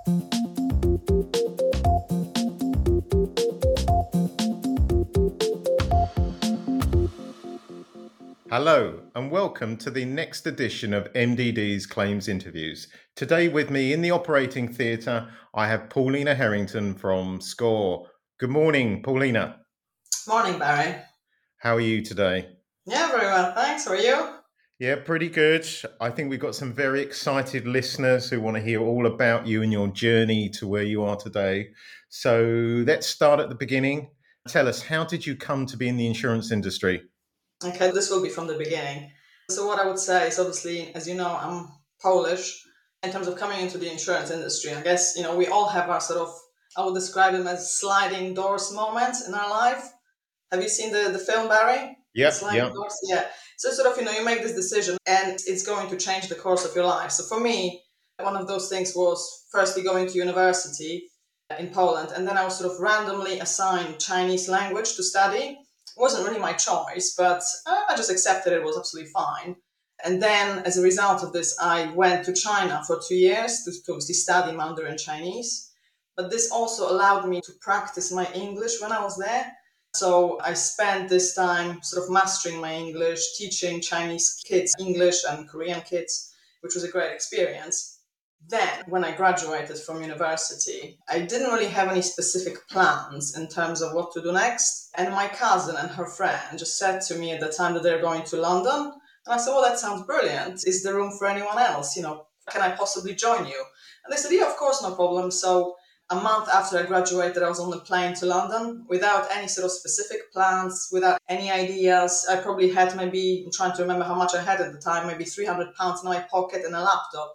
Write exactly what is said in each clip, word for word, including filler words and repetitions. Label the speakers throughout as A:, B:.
A: Hello and welcome to the next edition of M D D's Claims Interviews. Today with me in the operating theatre, I have Paulina Harrington from SCOR. Good morning, Paulina.
B: Morning, Barry.
A: How are you today?
B: Yeah, very well, thanks. How are you?
A: Yeah, pretty good. I think we've got some very excited listeners who want to hear all about you and your journey to where you are today. So let's start at the beginning. Tell us, how did you come to be in the insurance industry?
B: Okay, this will be from the beginning. So what I would say is, obviously, as you know, I'm Polish. In terms of coming into the insurance industry, I guess, you know, we all have our sort of, I would describe them as sliding doors moments in our life. Have you seen the, the film, Barry?
A: Yep,
B: Sliding
A: yep.
B: doors? Yeah. So sort of, you know, you make this decision and it's going to change the course of your life. So for me, one of those things was firstly going to university in Poland, and then I was sort of randomly assigned Chinese language to study. It wasn't really my choice, but I just accepted it. It was absolutely fine. And then as a result of this, I went to China for two years to, to obviously study Mandarin Chinese. But this also allowed me to practice my English when I was there. So I spent this time sort of mastering my English, teaching Chinese kids English and Korean kids, which was a great experience. Then, when I graduated from university, I didn't really have any specific plans in terms of what to do next. And my cousin and her friend just said to me at the time that they're going to London. And I said, well, that sounds brilliant. Is there room for anyone else? You know, can I possibly join you? And they said, yeah, of course, no problem. So a month after I graduated, I was on the plane to London without any sort of specific plans, without any ideas. I probably had maybe, I'm trying to remember how much I had at the time, maybe three hundred pounds in my pocket and a laptop.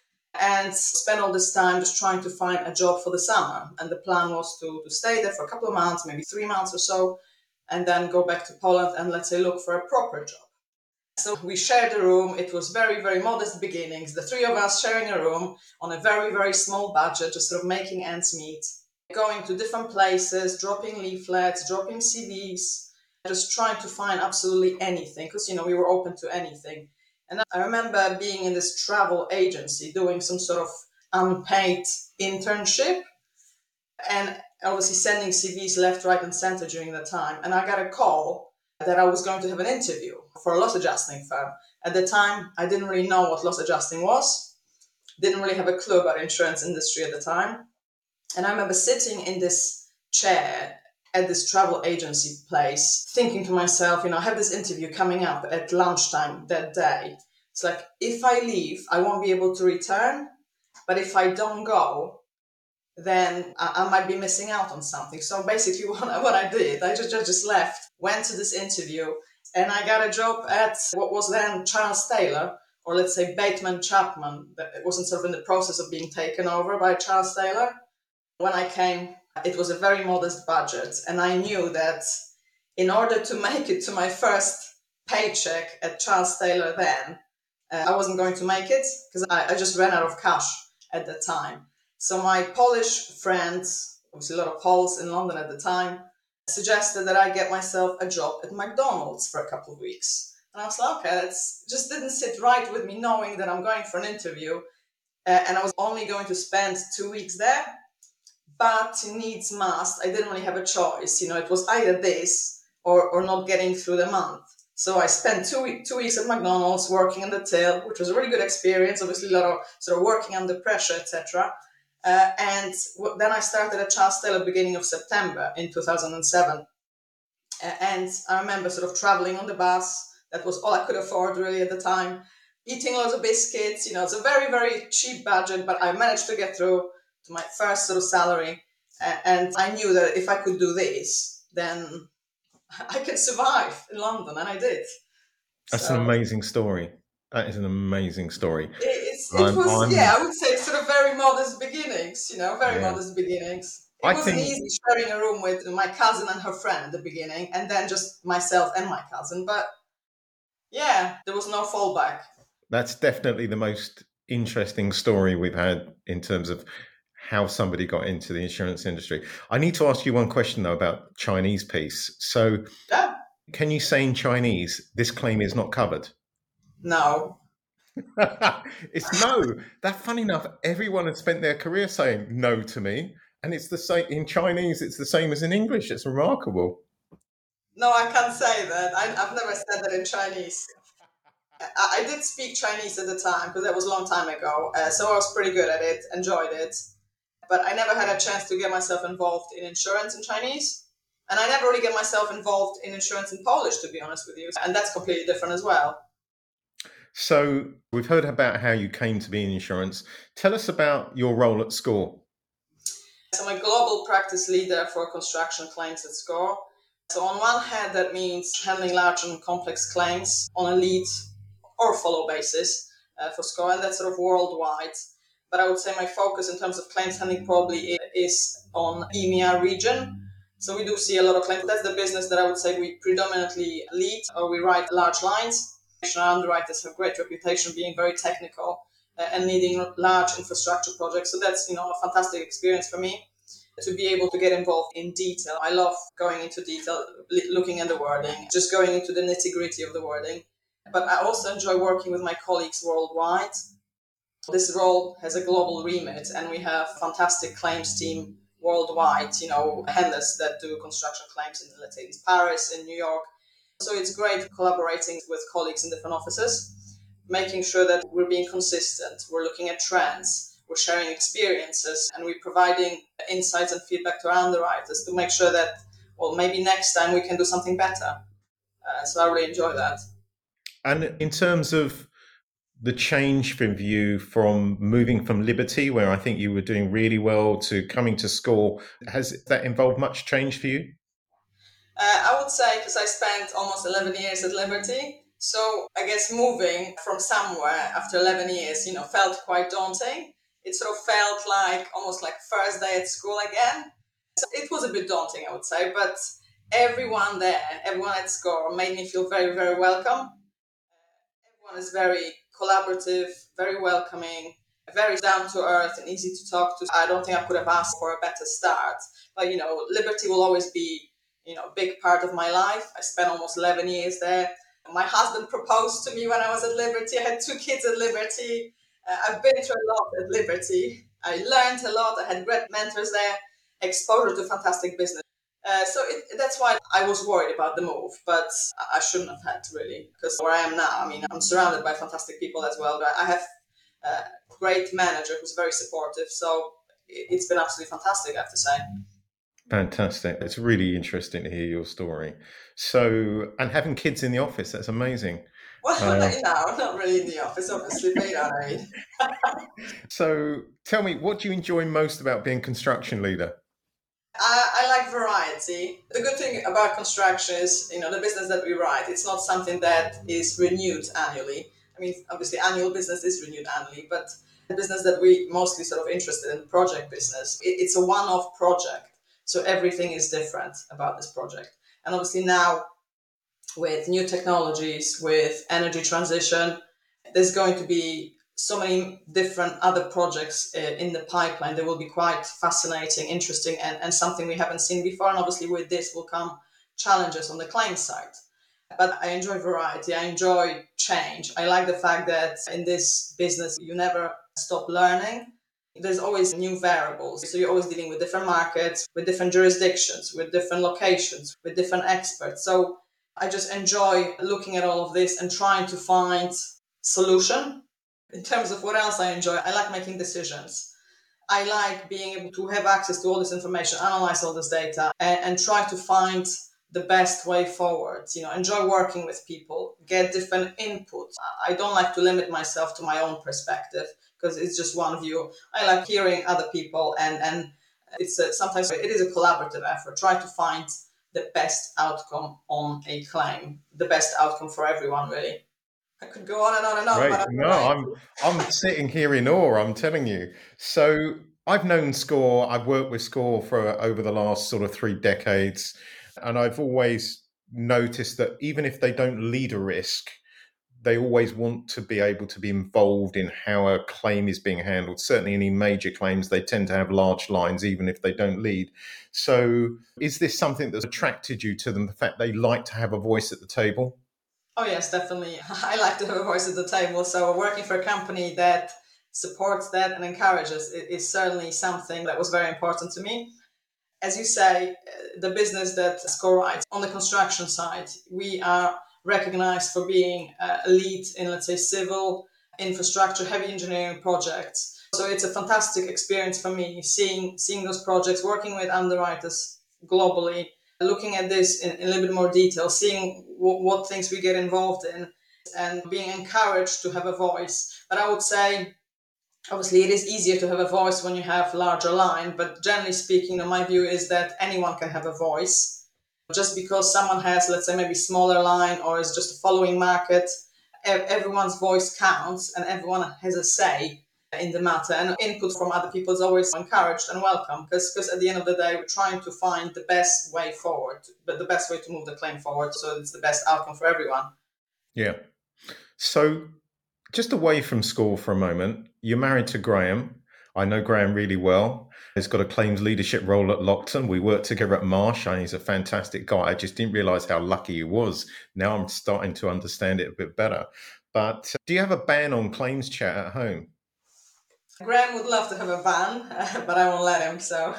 B: And spent all this time just trying to find a job for the summer. And the plan was to, to stay there for a couple of months, maybe three months or so, and then go back to Poland and, let's say, look for a proper job. So we shared a room. It was very, very modest beginnings. The three of us sharing a room on a very, very small budget, just sort of making ends meet, going to different places, dropping leaflets, dropping C Vs, just trying to find absolutely anything because, you know, we were open to anything. And I remember being in this travel agency doing some sort of unpaid internship and obviously sending C Vs left, right, and center during that time. And I got a call that I was going to have an interview for a loss adjusting firm. At the time, I didn't really know what loss adjusting was, didn't really have a clue about insurance industry at the time. And I remember sitting in this chair at this travel agency place, thinking to myself, you know, I have this interview coming up at lunchtime that day. It's like, if I leave, I won't be able to return. But if I don't go, then I, I might be missing out on something. So basically what I, what I did, I just, just left, went to this interview, and I got a job at what was then Charles Taylor, or let's say Bateman Chapman. It wasn't sort of in the process of being taken over by Charles Taylor. When I came, it was a very modest budget, and I knew that in order to make it to my first paycheck at Charles Taylor then, uh, I wasn't going to make it because I, I just ran out of cash at the time. So my Polish friends, obviously a lot of Poles in London at the time, suggested that I get myself a job at McDonald's for a couple of weeks. And I was like, okay, that just didn't sit right with me knowing that I'm going for an interview uh, and I was only going to spend two weeks there. But needs must, I didn't really have a choice. You know, it was either this or, or not getting through the month. So I spent two, week, two weeks at McDonald's working in the till, which was a really good experience. Obviously, a lot of sort of working under pressure, et cetera. Uh, and w- then I started at Charles Taylor beginning of September in two thousand seven. Uh, and I remember sort of traveling on the bus. That was all I could afford really at the time. Eating lots of biscuits. You know, it's a very, very cheap budget, but I managed to get through to my first sort of salary. Uh, and I knew that if I could do this, then I could survive in London, and I did.
A: That's
B: So
A: an amazing story. That is an amazing story.
B: it, it's, it
A: I'm,
B: was,
A: I'm,
B: yeah, I would say sort of very modest beginnings, you know, very
A: yeah.
B: modest beginnings. It
A: I
B: wasn't
A: think
B: easy sharing a room with my cousin and her friend at the beginning, and then just myself and my cousin. But yeah, there was no fallback.
A: that's definitely the most interesting story we've had in terms of how somebody got into the insurance industry. I need to ask you one question, though, about Chinese piece. So
B: Yeah.
A: can you say in Chinese, this claim is not covered?
B: No.
A: It's no. That funny enough, everyone has spent their career saying no to me. And it's the same in Chinese, it's the same as in English. It's remarkable.
B: No, I can't say that. I, I've never said that in Chinese. I, I did speak Chinese at the time because that was a long time ago. Uh, so I was pretty good at it, enjoyed it. But I never had a chance to get myself involved in insurance in Chinese. And I never really get myself involved in insurance in Polish, to be honest with you. And that's completely different as well.
A: So we've heard about how you came to be in insurance. Tell us about your role at SCOR.
B: So I'm a global practice leader for construction claims at SCOR. So on one hand, that means handling large and complex claims on a lead or follow basis uh, for SCOR, and that's sort of worldwide. But I would say my focus in terms of claims handling probably is on E M E A region. So we do see a lot of claims. That's the business that I would say we predominantly lead, or we write large lines. Our underwriters have great reputation being very technical uh, and leading large infrastructure projects. So that's, you know, a fantastic experience for me to be able to get involved in detail. I love going into detail, looking at the wording, just going into the nitty gritty of the wording. But I also enjoy working with my colleagues worldwide. This role has a global remit, and we have a fantastic claims team worldwide, you know, handlers that do construction claims in, let's say, in Paris, in New York. So it's great collaborating with colleagues in different offices, making sure that we're being consistent, we're looking at trends, we're sharing experiences, and we're providing insights and feedback to our underwriters to make sure that, well, maybe next time we can do something better. Uh, so I really enjoy that.
A: And in terms of the change from you from moving from Liberty, where I think you were doing really well, to coming to SCOR, has that involved much change for you?
B: Uh, I would say, because I spent almost eleven years at Liberty, so I guess moving from somewhere after eleven years, you know, felt quite daunting. It sort of felt like almost like first day at school again. So it was a bit daunting, I would say, but everyone there, everyone at SCOR made me feel very, very welcome. Everyone is very collaborative, very welcoming, very down to earth and easy to talk to. I don't think I could have asked for a better start. But, you know, Liberty will always be, you know, a big part of my life. I spent almost eleven years there. My husband proposed to me when I was at Liberty. I had two kids at Liberty. Uh, I've been through a lot at Liberty. I learned a lot. I had great mentors there, exposure to fantastic business. Uh, so it, that's why I was worried about the move, but I shouldn't have had to really, because where I am now, I mean, I'm surrounded by fantastic people as well. But I have a great manager who's very supportive. So it's been absolutely fantastic, I have to say.
A: Fantastic. It's really interesting to hear your story. So, and having kids in the office, that's amazing.
B: Well, uh, you know, not really in the office, obviously, but you know what I mean.
A: So tell me, what do you enjoy most about being construction leader?
B: I, I like variety. The good thing about construction is, you know, the business that we write, it's not something that is renewed annually. I mean, obviously, annual business is renewed annually, but the business that we mostly sort of interested in, project business, it, it's a one-off project. So everything is different about this project. And obviously now, with new technologies, with energy transition, there's going to be so many different other projects uh, in the pipeline that will be quite fascinating, interesting, and, and something we haven't seen before. And obviously with this will come challenges on the claim side. But I enjoy variety. I enjoy change. I like the fact that in this business, you never stop learning. There's always new variables. So you're always dealing with different markets, with different jurisdictions, with different locations, with different experts. So I just enjoy looking at all of this and trying to find solution. In terms of what else I enjoy, I like making decisions. I like being able to have access to all this information, analyze all this data, and, and try to find the best way forward. You know, enjoy working with people, get different inputs. I don't like to limit myself to my own perspective because it's just one view. I like hearing other people, and and it's a, sometimes it is a collaborative effort. Try to find the best outcome on a claim, the best outcome for everyone, really. I could go on and on and on.
A: Right.
B: But
A: I'm no, I'm I'm sitting here in awe, I'm telling you. So I've known SCOR, I've worked with SCOR for over the last sort of three decades, and I've always noticed that even if they don't lead a risk, they always want to be able to be involved in how a claim is being handled. Certainly any major claims, they tend to have large lines, even if they don't lead. So is this something that's attracted you to them, the fact they like to have a voice at the table?
B: Oh, yes, definitely. I like to have a voice at the table. So working for a company that supports that and encourages it is certainly something that was very important to me. As you say, uh, the business that SCORE writes on the construction side, we are recognized for being uh, a lead in, let's say, civil infrastructure, heavy engineering projects. So it's a fantastic experience for me seeing seeing those projects, working with underwriters globally, looking at this in, in a little bit more detail, seeing w- what things we get involved in, and being encouraged to have a voice. But I would say, obviously, it is easier to have a voice when you have larger line, but generally speaking, my view is that anyone can have a voice. Just because someone has, let's say, maybe smaller line or is just a following market, everyone's voice counts and everyone has a say in the matter. And input from other people is always encouraged and welcome, because because at the end of the day, we're trying to find the best way forward, but the best way to move the claim forward so it's the best outcome for everyone.
A: Yeah. So just away from school for a moment, you're married to Graham. I know Graham really well. He's got a claims leadership role at Lockton. We worked together at Marsh, and he's a fantastic guy. I just didn't realize how lucky he was. Now I'm starting to understand it a bit better. But uh, do you have a ban on claims chat at home?
B: Graham would love to have a van, but I won't let him, so.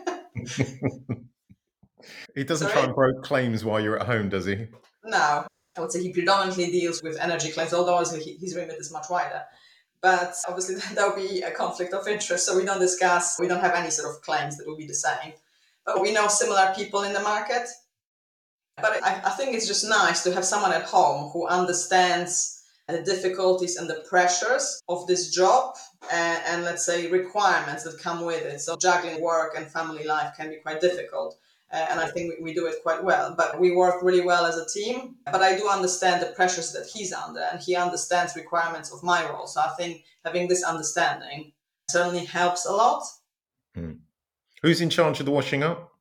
A: He doesn't
B: Sorry?
A: try and broke claims while you're at home, does he?
B: No. I would say he predominantly deals with energy claims, although obviously his remit is much wider. But obviously there will be a conflict of interest, so we don't discuss, we don't have any sort of claims that will be the same. But we know similar people in the market. But I, I think it's just nice to have someone at home who understands the difficulties and the pressures of this job and, and let's say requirements that come with it. So juggling work and family life can be quite difficult. Uh, and I think we, we do it quite well. But we work really well as a team. But I do understand the pressures that he's under, and he understands requirements of my role. So I think having this understanding certainly helps a lot.
A: Hmm. Who's in charge of the washing up?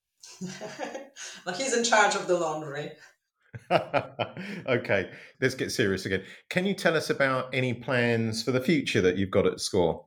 B: Well, he's in charge of the laundry.
A: Okay, let's get serious again. Can you tell us about any plans for the future that you've got at SCORE?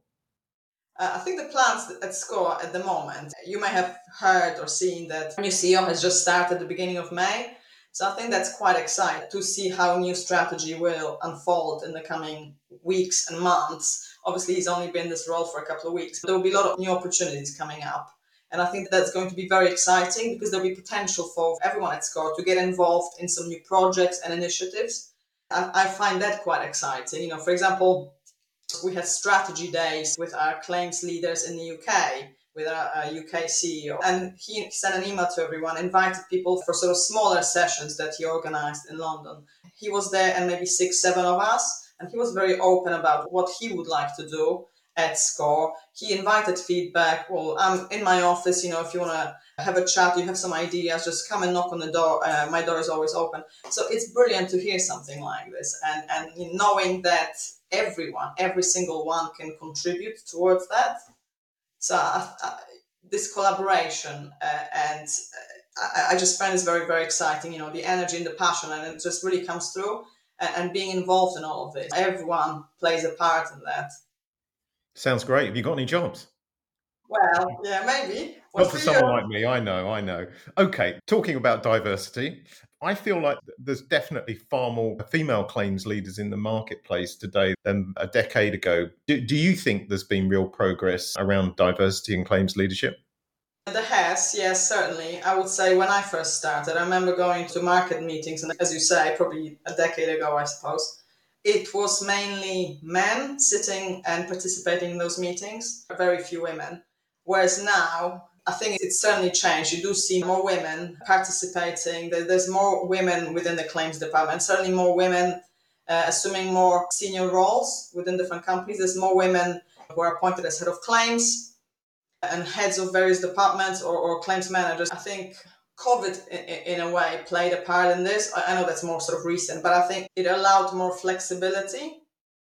B: Uh, I think the plans at SCORE at the moment, you may have heard or seen that new C E O has just started at the beginning of May. So I think that's quite exciting to see how new strategy will unfold in the coming weeks and months. Obviously, he's only been in this role for a couple of weeks, but there will be a lot of new opportunities coming up. And I think that's going to be very exciting because there'll be potential for everyone at SCORE to get involved in some new projects and initiatives. I, I find that quite exciting. You know, for example, we had strategy days with our claims leaders in the U K, with our, our U K C E O. And he sent an email to everyone, invited people for sort of smaller sessions that he organized in London. He was there and maybe six, seven of us. And he was very open about what he would like to do at SCORE. He invited feedback. Well, I'm in my office, you know, if you want to have a chat, you have some ideas, just come and knock on the door. Uh, my door is always open. So it's brilliant to hear something like this. And, and knowing that everyone, every single one can contribute towards that. So uh, uh, this collaboration uh, and uh, I, I just find this very, very exciting, you know, the energy and the passion, and it just really comes through, and, and being involved in all of this. Everyone plays a part in that.
A: Sounds great. Have you got any jobs?
B: Well, yeah, maybe. What
A: Not
B: for
A: for
B: you?
A: someone like me, I know, I know. Okay, talking about diversity, I feel like there's definitely far more female claims leaders in the marketplace today than a decade ago. Do, do you think there's been real progress around diversity and claims leadership?
B: There has, yes, certainly. I would say when I first started, I remember going to market meetings, and as you say, probably a decade ago, I suppose, it was mainly men sitting and participating in those meetings, very few women. Whereas now, I think it's certainly changed. You do see more women participating. There's more women within the claims department, certainly more women uh, assuming more senior roles within different companies. There's more women who are appointed as head of claims and heads of various departments or, or claims managers. I think COVID, in, in a way, played a part in this. I know that's more sort of recent, but I think it allowed more flexibility.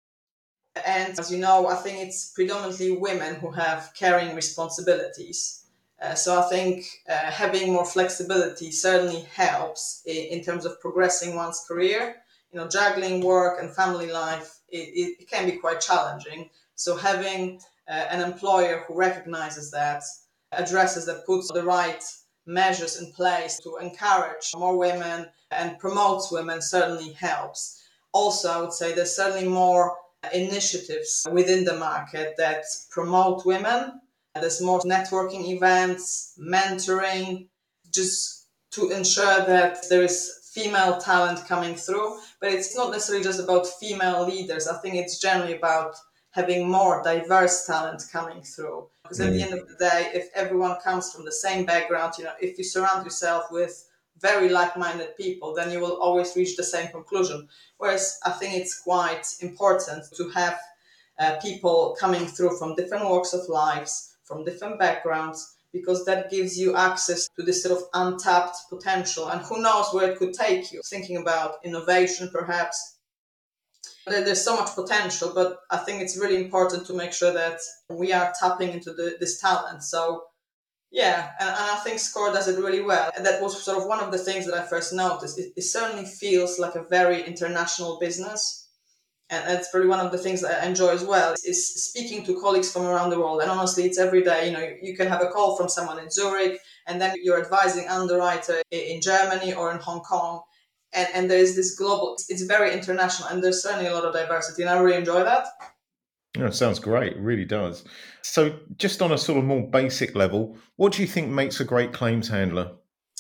B: And as you know, I think it's predominantly women who have caring responsibilities. Uh, so I think uh, having more flexibility certainly helps in, in terms of progressing one's career. You know, juggling work and family life, it, it can be quite challenging. So having uh, an employer who recognizes that, addresses that, puts the right measures in place to encourage more women and promotes women certainly helps. Also, I would say there's certainly more initiatives within the market that promote women. There's more networking events, mentoring, just to ensure that there is female talent coming through. But it's not necessarily just about female leaders. I think it's generally about having more diverse talent coming through. Because at the end of the day, if everyone comes from the same background, you know, if you surround yourself with very like-minded people, then you will always reach the same conclusion. Whereas I think it's quite important to have uh, people coming through from different walks of lives, from different backgrounds, because that gives you access to this sort of untapped potential. And who knows where it could take you, thinking about innovation perhaps. There's so much potential, but I think it's really important to make sure that we are tapping into the, this talent. So yeah, and, and I think SCORE does it really well. And that was sort of one of the things that I first noticed. It, it certainly feels like a very international business. And that's probably one of the things that I enjoy as well, is speaking to colleagues from around the world. And honestly, it's every day. You know, you can have a call from someone in Zurich, and then you're advising underwriter in Germany or in Hong Kong. And, and there's this global, it's very international, and there's certainly a lot of diversity. And I really enjoy that.
A: Oh, it sounds great. It really does. So just on a sort of more basic level, what do you think makes a great claims handler?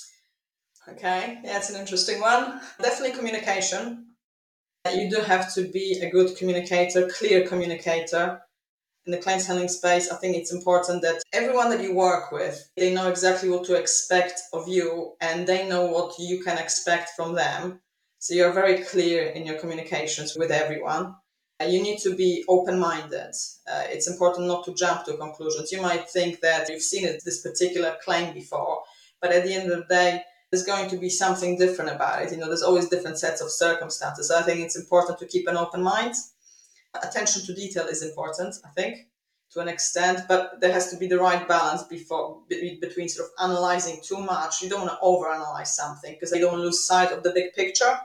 B: Okay, yeah, it's an interesting one. Definitely communication. You do have to be a good communicator, clear communicator. In the claims handling space, I think it's important that everyone that you work with, they know exactly what to expect of you, and they know what you can expect from them. So you're very clear in your communications with everyone. You need to be open-minded. Uh, it's important not to jump to conclusions. You might think that you've seen it, this particular claim before, but at the end of the day, there's going to be something different about it. You know, there's always different sets of circumstances. So I think it's important to keep an open mind. Attention to detail is important, I think, to an extent, but there has to be the right balance before between sort of analyzing too much. You don't want to overanalyze something because you don't lose sight of the big picture.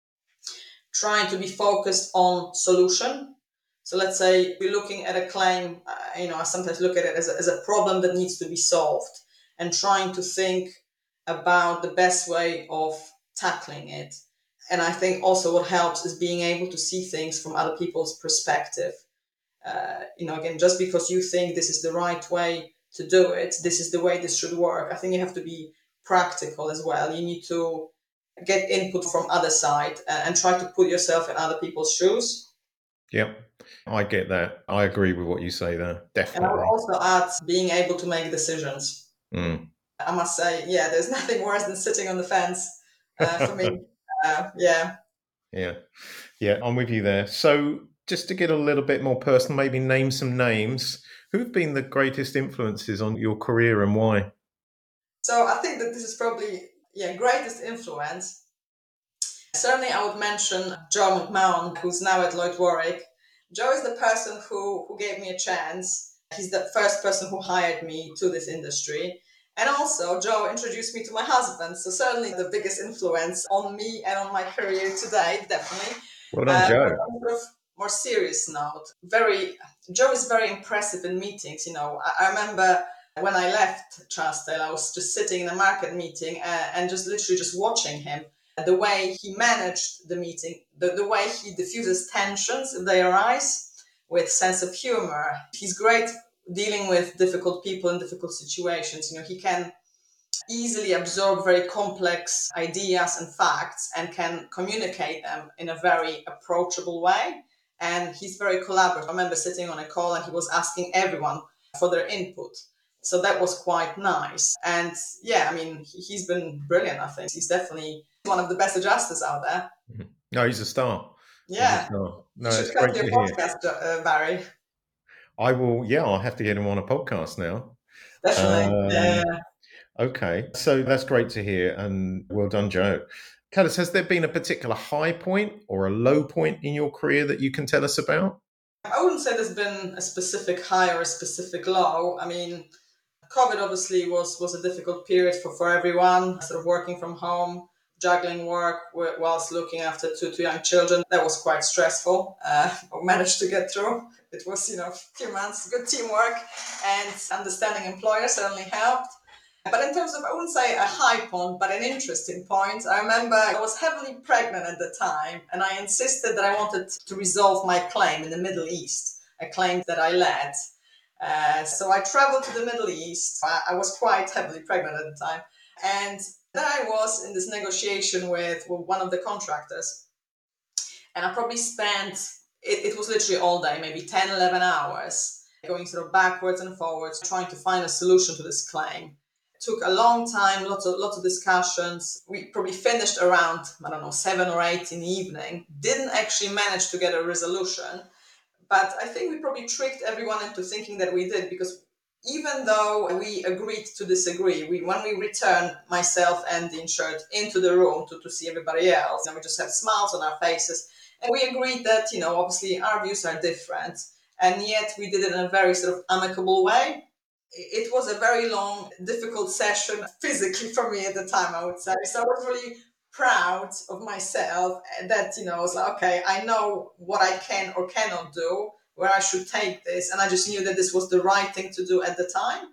B: Trying to be focused on solution. So let's say we're looking at a claim, uh, you know, I sometimes look at it as a, as a problem that needs to be solved, and trying to think about the best way of tackling it. And I think also what helps is being able to see things from other people's perspective. Uh, you know, again, just because you think this is the right way to do it, this is the way this should work. I think you have to be practical as well. You need to get input from other side and, and try to put yourself in other people's shoes.
A: Yep, I get that. I agree with what you say there, definitely.
B: And I would also add being able to make decisions.
A: Mm.
B: I must say, yeah, there's nothing worse than sitting on the fence uh, for me. Uh, yeah.
A: Yeah. Yeah, I'm with you there. So just to get a little bit more personal, maybe name some names. Who've been the greatest influences on your career and why?
B: So I think that this is probably, yeah, greatest influence. Certainly I would mention Joe McMahon, who's now at Lloyd Warwick. Joe is the person who, who gave me a chance. He's the first person who hired me to this industry. And also, Joe introduced me to my husband. So certainly the biggest influence on me and on my career today, definitely.
A: Well done,
B: uh,
A: Joe.
B: On a sort of more serious note, very Joe is very impressive in meetings. You know, I, I remember when I left Charlesdale, I was just sitting in a market meeting and, and just literally just watching him. The way he managed the meeting, the, the way he diffuses tensions if they arise with sense of humor. He's great dealing with difficult people in difficult situations. You know, he can easily absorb very complex ideas and facts and can communicate them in a very approachable way. And he's very collaborative. I remember sitting on a call and he was asking everyone for their input. So that was quite nice. And yeah, I mean, he's been brilliant, I think. He's definitely one of the best adjusters out there.
A: No, he's a star.
B: Yeah.
A: He's a star. No,
B: you
A: it's
B: should come
A: great
B: to
A: to
B: your
A: hear.
B: podcast, uh, Barry.
A: I will, yeah, I'll have to get him on a podcast now.
B: Definitely.
A: Um,
B: yeah.
A: Okay, so that's great to hear, and well done, Joe. Cadis, has there been a particular high point or a low point in your career that you can tell us about?
B: I wouldn't say there's been a specific high or a specific low. I mean, COVID obviously was, was a difficult period for, for everyone, sort of working from home, juggling work whilst looking after two, two young children. That was quite stressful. Uh, I managed to get through. It was, you know, a few months, good teamwork, and understanding employers certainly helped. But in terms of, I wouldn't say a high point, but an interesting point, I remember I was heavily pregnant at the time, and I insisted that I wanted to resolve my claim in the Middle East, a claim that I led. Uh, so I traveled to the Middle East. I, I was quite heavily pregnant at the time. And then I was in this negotiation with, with one of the contractors. And I probably spent, it, it was literally all day, maybe ten, eleven hours, going sort of backwards and forwards, trying to find a solution to this claim. It took a long time, lots of lots of discussions. We probably finished around, I don't know, seven or eight in the evening. Didn't actually manage to get a resolution. But I think we probably tricked everyone into thinking that we did, because even though we agreed to disagree, we when we returned, myself and the insured, into the room to, to see everybody else, and we just had smiles on our faces. And we agreed that, you know, obviously our views are different. And yet we did it in a very sort of amicable way. It was a very long, difficult session physically for me at the time, I would say. So I was really proud of myself that, you know, I was like, okay, I know what I can or cannot do, where I should take this. And I just knew that this was the right thing to do at the time.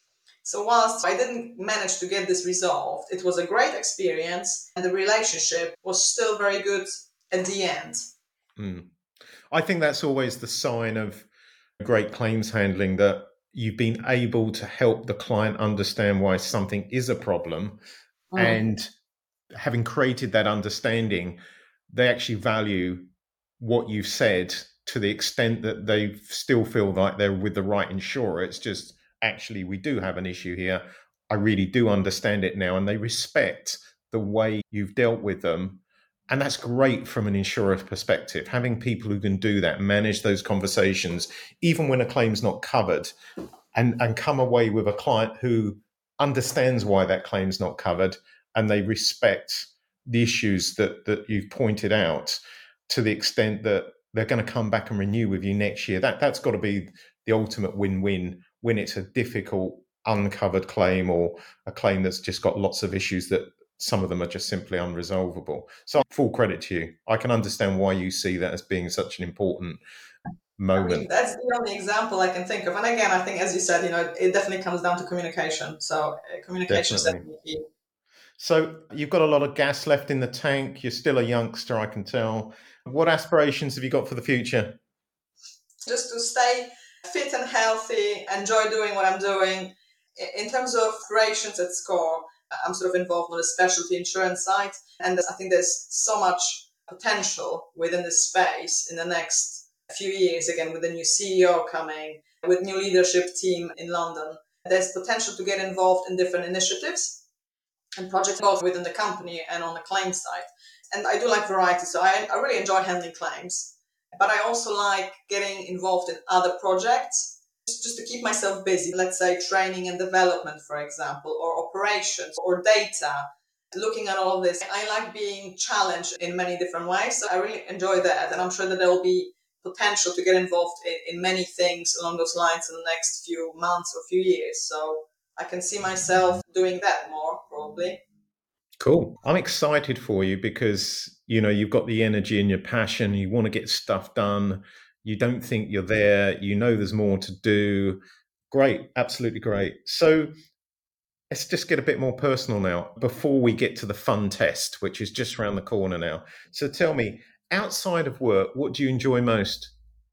B: So whilst I didn't manage to get this resolved, it was a great experience, and the relationship was still very good at the end.
A: Mm. I think that's always the sign of great claims handling, that you've been able to help the client understand why something is a problem. Mm. And having created that understanding, they actually value what you've said to the extent that they still feel like they're with the right insurer. It's just, actually, we do have an issue here. I really do understand it now. And they respect the way you've dealt with them. And that's great from an insurer's perspective, having people who can do that, manage those conversations, even when a claim's not covered, and, and come away with a client who understands why that claim's not covered, and they respect the issues that, that you've pointed out, to the extent that they're going to come back and renew with you next year. That, that's got to be the ultimate win-win when it's a difficult, uncovered claim, or a claim that's just got lots of issues that some of them are just simply unresolvable. So full credit to you. I can understand why you see that as being such an important moment.
B: I mean, that's the only example I can think of. And again, I think, as you said, you know, it definitely comes down to communication. So uh, communication
A: Definitely.
B: is definitely key.
A: So you've got a lot of gas left in the tank. You're still a youngster, I can tell. What aspirations have you got for the future?
B: Just to stay fit and healthy, enjoy doing what I'm doing. In terms of operations at SCOR, I'm sort of involved on the specialty insurance side. And I think there's so much potential within this space in the next few years, again, with the new C E O coming, with new leadership team in London. There's potential to get involved in different initiatives and projects, both within the company and on the claims side. And I do like variety, so I, I really enjoy handling claims. But I also like getting involved in other projects, just, just to keep myself busy. Let's say training and development, for example, or operations, or data, looking at all of this. I like being challenged in many different ways, so I really enjoy that. And I'm sure that there will be potential to get involved in, in many things along those lines in the next few months or few years. So I can see myself doing that more, probably.
A: Cool. I'm excited for you because, you know, you've got the energy and your passion. You want to get stuff done. You don't think you're there. You know there's more to do. Great. Absolutely great. So let's just get a bit more personal now before we get to the fun test, which is just around the corner now. So tell me, outside of work, what do you enjoy most?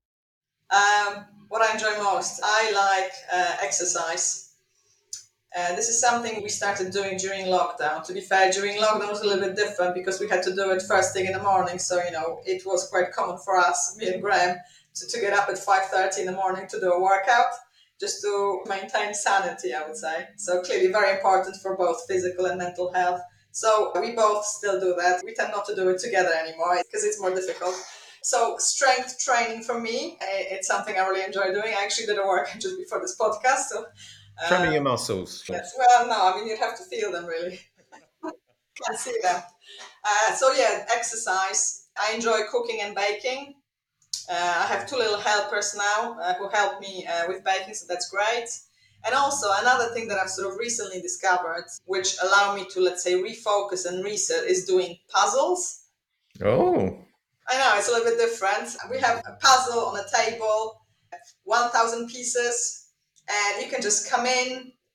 B: Um, what I enjoy most? I like uh, exercise. Uh, this is something we started doing during lockdown. To be fair, during lockdown was a little bit different because we had to do it first thing in the morning. So, you know, it was quite common for us, me and Graham, to, to get up at five thirty in the morning to do a workout, just to maintain sanity, I would say. So clearly very important for both physical and mental health. So we both still do that. We tend not to do it together anymore because it's more difficult. So strength training for me, it's something I really enjoy doing. I actually did a workout just before this podcast. So
A: Show me
B: um,
A: your muscles.
B: yes, well, no, I mean, you'd have to feel them, really. Can't see them. Uh, so, yeah, exercise. I enjoy cooking and baking. Uh, I have two little helpers now uh, who help me uh, with baking, so that's great. And also, another thing that I've sort of recently discovered, which allow me to, let's say, refocus and reset, is doing puzzles.
A: Oh.
B: I know, it's a little bit different. We have a puzzle on a table, one thousand pieces, and you can just come in.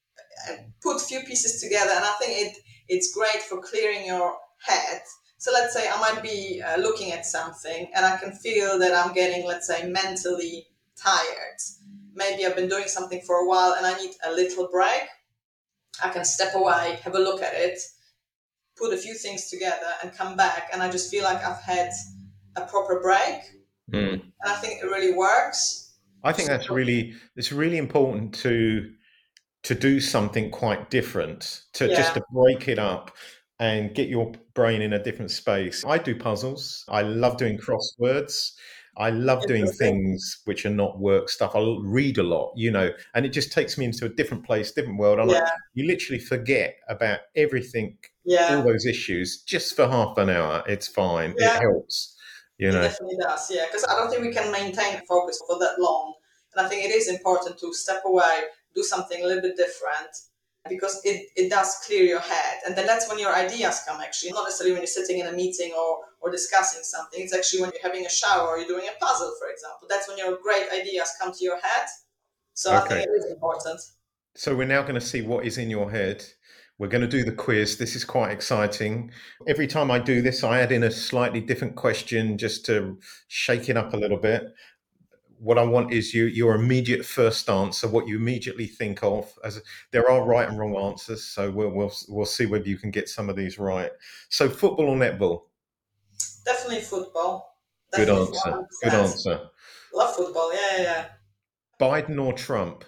B: put few pieces together, and I think it it's great for clearing your head. So let's say I might be uh, looking at something and I can feel that I'm getting, let's say, mentally tired. Maybe I've been doing something for a while and I need a little break. I can step away, have a look at it, put a few things together and come back, and I just feel like I've had a proper break.
A: Mm.
B: And I think it really works.
A: I think that's really, it's really important to to do something quite different, to
B: Yeah.
A: just to break it up and get your brain in a different space. I do puzzles. I love doing crosswords. I love doing things which are not work stuff. I read a lot, you know, and it just takes me into a different place, different world. And
B: Yeah.
A: like, you literally forget about everything,
B: Yeah.
A: all those issues, just for half an hour. It's fine.
B: Yeah.
A: It helps, you
B: It
A: know.
B: definitely does, yeah, because I don't think we can maintain focus for that long. And I think it is important to step away, do something a little bit different, because it, it does clear your head. And then that's when your ideas come, actually. Not necessarily when you're sitting in a meeting or, or discussing something. It's actually when you're having a shower or you're doing a puzzle, for example. That's when your great ideas come to your head. So I
A: Okay.
B: think it is important.
A: So we're now going to see what is in your head. We're going to do the quiz. This is quite exciting. Every time I do this, I add in a slightly different question just to shake it up a little bit. What I want is you your immediate first answer, what you immediately think of. As there are right and wrong answers, so we'll we'll we'll see whether you can get some of these right. So, football or netball?
B: Definitely football.
A: Good
B: Definitely
A: answer.
B: one hundred percent.
A: Good answer.
B: Love football, yeah, yeah, yeah.
A: Biden or Trump?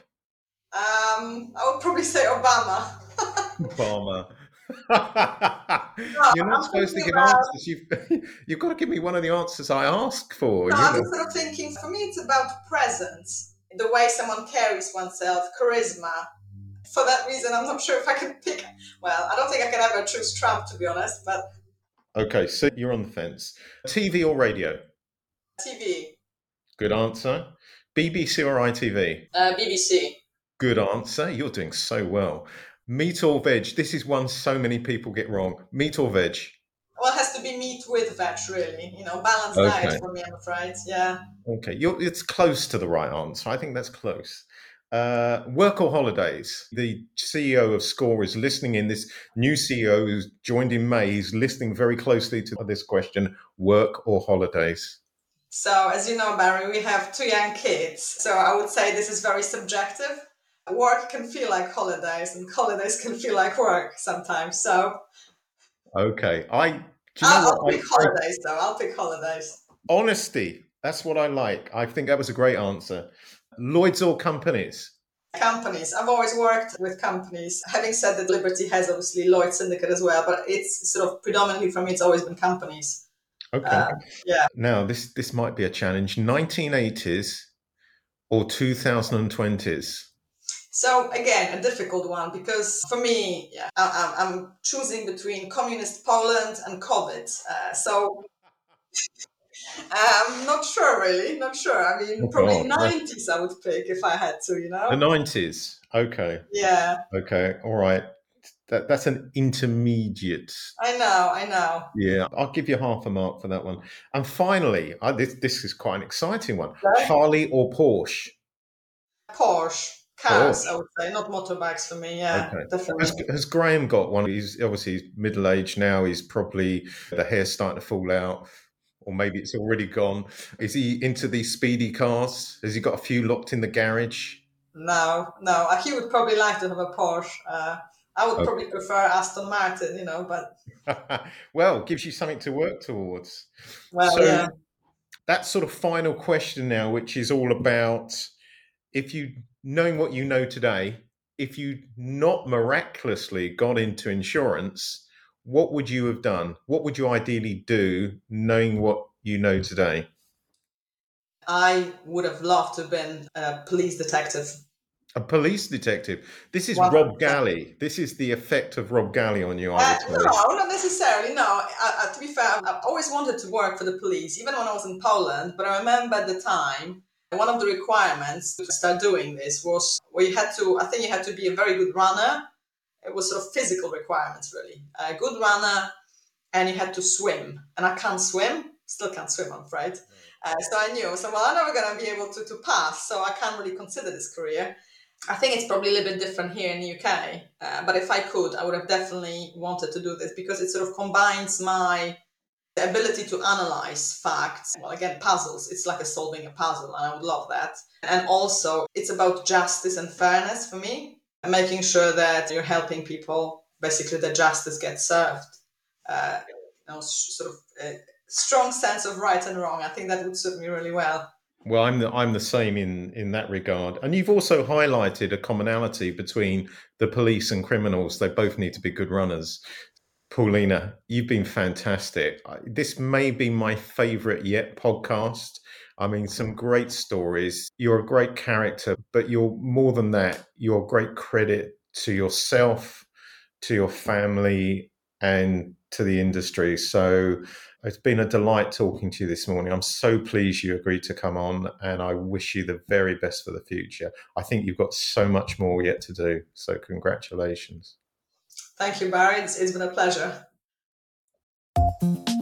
B: Um, I would probably say Obama.
A: Obama.
B: No,
A: You're not
B: I'm
A: supposed to
B: thinking
A: give
B: about
A: answers. You've you've got to give me one of the answers I ask for.
B: No,
A: You
B: I'm
A: know.
B: just sort of thinking, for me, it's about presence, the way someone carries oneself, charisma. For that reason, I'm not sure if I can pick. Well, I don't think I can ever choose Trump, to be honest, but
A: Okay, so you're on the fence. T V or radio?
B: T V.
A: Good answer. B B C or I T V?
B: Uh, B B C.
A: Good answer. You're doing so well. Meat or veg? This is one so many people get wrong. Meat or veg?
B: Well, it has to be meat with veg, really. You know, balanced
A: Okay.
B: diet for me, I'm afraid. Yeah.
A: Okay, you're, it's close to the right answer. I think that's close. Uh, work or holidays? The C E O of SCORE is listening in. This new C E O who's joined in May, he's listening very closely to this question, work or holidays?
B: So, as you know, Barry, we have two young kids. So I would say this is very subjective. Work can feel like holidays, and holidays can feel like work sometimes. So
A: Okay. I, do you know
B: I'll, I'll
A: what?
B: pick
A: I, I,
B: holidays, though. I'll pick holidays.
A: honesty, that's what I like. I think that was a great answer. Lloyd's or companies?
B: Companies. I've always worked with companies. Having said that, Liberty has obviously Lloyd Syndicate as well, but it's sort of predominantly for me, it's always been companies.
A: Okay.
B: Uh, yeah.
A: Now, this, this might be a challenge. nineteen eighties or two thousand twenties?
B: So again, a difficult one, because for me, yeah, I, I'm, I'm choosing between communist Poland and COVID. Uh, so I'm not sure, really. Not sure. I mean,
A: Oh,
B: probably
A: God. That's-
B: nineties I would pick if I had to, you know?
A: The nineties. Okay.
B: Yeah,
A: Okay. All right. That, that's an intermediate.
B: I know, I know.
A: Yeah. I'll give you half a mark for that one. And finally, I, this, this is quite an exciting one.
B: Okay.
A: Harley or Porsche?
B: Porsche. Cars,
A: Porsche.
B: I would say, not motorbikes for me. Yeah,
A: Okay.
B: definitely.
A: Has, has Graham got one? He's obviously he's middle aged now. He's probably, the hair's starting to fall out, or maybe it's already gone. Is he into these speedy cars? Has he got a few locked in the garage?
B: No, no. He would probably like to have a Porsche. Uh, I would
A: Okay.
B: probably prefer Aston Martin, you know, but
A: Well, gives you something to work towards.
B: well,
A: So
B: yeah.
A: that sort of final question now, which is all about, if you, knowing what you know today, if you not miraculously got into insurance, what would you have done? What would you ideally do, knowing what you know today?
B: I would have loved to have been a police detective.
A: A police detective. This is
B: one hundred
A: Rob
B: percent.
A: Galley. This is the effect of Rob Galley on you, I
B: Uh,
A: would say.
B: no, not necessarily. No, uh, uh, to be fair, I've always wanted to work for the police, even when I was in Poland. But I remember at the time, one of the requirements to start doing this was where you had to, I think you had to be a very good runner. It was sort of physical requirements, really. A good runner, and you had to swim. And I can't swim, still can't swim, I'm afraid. Uh, so I knew, so well, I'm never going to be able to, to pass, so I can't really consider this career. I think it's probably a little bit different here in the U K, uh, but if I could, I would have definitely wanted to do this because it sort of combines my ability to analyze facts. Well, again, puzzles. It's like a solving a puzzle, and I would love that. And also, it's about justice and fairness for me, and making sure that you're helping people. Basically, that justice gets served. Uh, you know, sort of a strong sense of right and wrong. I think that would suit me really well.
A: Well, I'm the I'm the same in in that regard. And you've also highlighted a commonality between the police and criminals. They both need to be good runners. Paulina, you've been fantastic. This may be my favorite yet podcast. I mean, some great stories. You're a great character, but you're more than that. You're a great credit to yourself, to your family, and to the industry. So it's been a delight talking to you this morning. I'm so pleased you agreed to come on, and I wish you the very best for the future. I think you've got so much more yet to do. So congratulations.
B: Thank you, Barry. It's, it's been a pleasure.